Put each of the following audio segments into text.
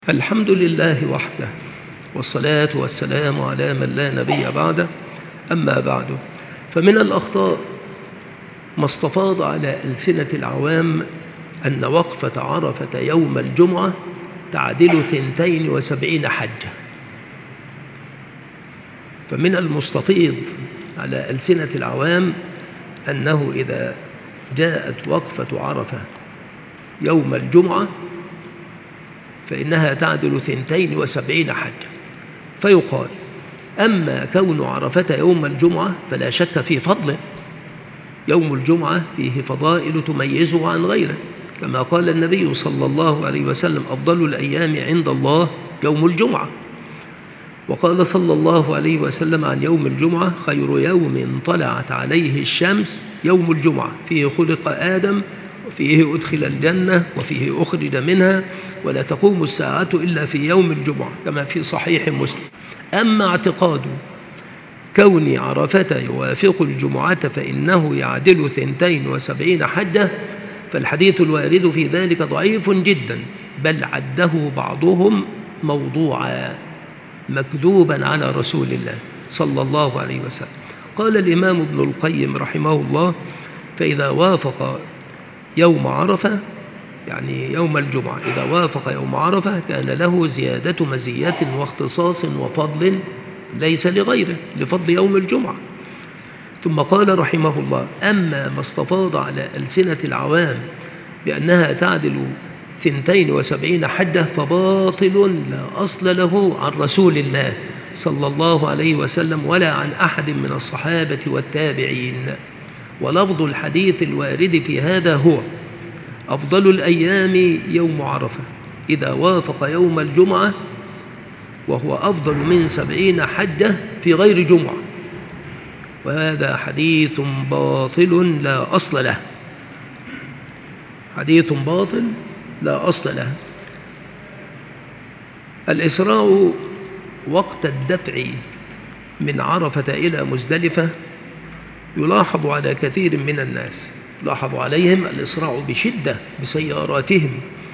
الحمد لله وحده، والصلاة والسلام على من لا نبي بعده. أما بعد، فمن الأخطاء ما استفاض على ألسنة العوام أن وقفة عرفة يوم الجمعة تعدل 72 حجة. فمن المستفيض على ألسنة العوام أنه إذا جاءت وقفة عرفة يوم الجمعة فإنها تعدل 72 حجة. فيقال: أما كون عرفة يوم الجمعة فلا شك في فضله، يوم الجمعة فيه فضائل تميزه عن غيره، كما قال النبي صلى الله عليه وسلم: أفضل الأيام عند الله يوم الجمعة. وقال صلى الله عليه وسلم عن يوم الجمعة: خير يوم طلعت عليه الشمس يوم الجمعة، فيه خلق آدم، وفيه أدخل الجنة، وفيه أخرج منها، ولا تقوم الساعة إلا في يوم الجمعة، كما في صحيح مسلم. أما اعتقاد كون عرفة يوافق الجمعة فإنه يعدل 72 حجة، فالحديث الوارد في ذلك ضعيف جدا، بل عده بعضهم موضوعا مكذوبا على رسول الله صلى الله عليه وسلم. قال الإمام ابن القيم رحمه الله: فإذا وافق يوم عرفة، يعني يوم الجمعة، إذا وافق يوم عرفة كان له زيادة مزية واختصاص وفضل ليس لغيره، لفضل يوم الجمعة. ثم قال رحمه الله: أما ما استفاض على ألسنة العوام بأنها تعدل 72 حجة فباطل لا أصل له عن رسول الله صلى الله عليه وسلم ولا عن أحد من الصحابة والتابعين. ولفظ الحديث الوارد في هذا هو: أفضل الأيام يوم عرفة إذا وافق يوم الجمعة، وهو أفضل من 70 حجة في غير جمعة. وهذا حديث باطل لا أصل له، حديث باطل لا أصل له. الإسراء وقت الدفع من عرفة إلى مزدلفة يلاحظ على كثير من الناس، يلاحظ عليهم الإسراع بشدة بسياراتهم،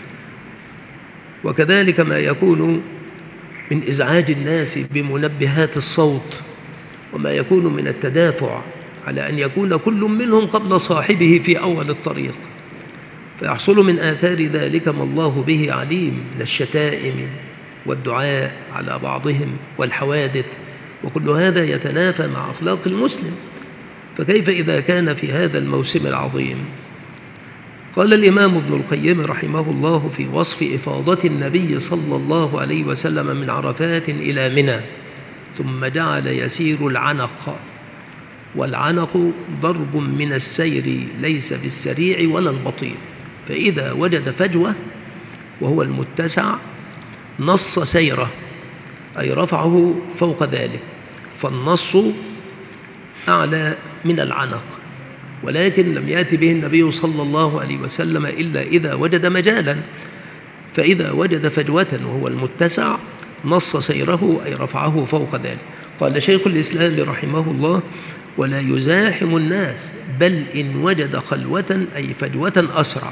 وكذلك ما يكون من إزعاج الناس بمنبهات الصوت، وما يكون من التدافع على أن يكون كل منهم قبل صاحبه في أول الطريق، فيحصل من آثار ذلك ما الله به عليم من الشتائم والدعاء على بعضهم والحوادث، وكل هذا يتنافى مع أخلاق المسلم. فكيف إذا كان في هذا الموسم العظيم؟ قال الإمام ابن القيم رحمه الله في وصف إفاضة النبي صلى الله عليه وسلم من عرفات إلى منى: ثم جعل يسير العنق، والعنق ضرب من السير ليس بالسريع ولا البطيء، فإذا وجد فجوة وهو المتسع نص سيره، أي رفعه فوق ذلك، فالنص أعلى من العنق، ولكن لم يأتي به النبي صلى الله عليه وسلم إلا إذا وجد مجالا، فإذا وجد فجوة وهو المتسع نص سيره، أي رفعه فوق ذلك. قال شيخ الإسلام رحمه الله: ولا يزاحم الناس، بل إن وجد خلوة أي فجوة أسرع.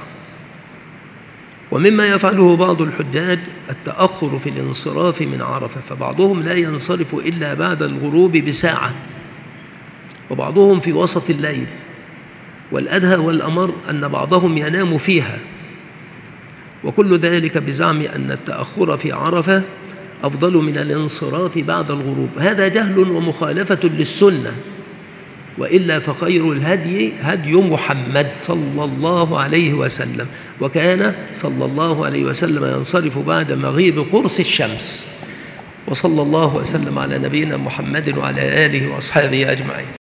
ومما يفعله بعض الحجاج التأخر في الانصراف من عرفة، فبعضهم لا ينصرف إلا بعد الغروب بساعة، وبعضهم في وسط الليل، والأدهى والأمر أن بعضهم ينام فيها، وكل ذلك بزعم أن التأخر في عرفة أفضل من الانصراف بعد الغروب. هذا جهل ومخالفة للسنة، وإلا فخير الهدي هدي محمد صلى الله عليه وسلم، وكان صلى الله عليه وسلم ينصرف بعد مغيب قرص الشمس. وصلى الله وسلم على نبينا محمد وعلى آله وأصحابه أجمعين.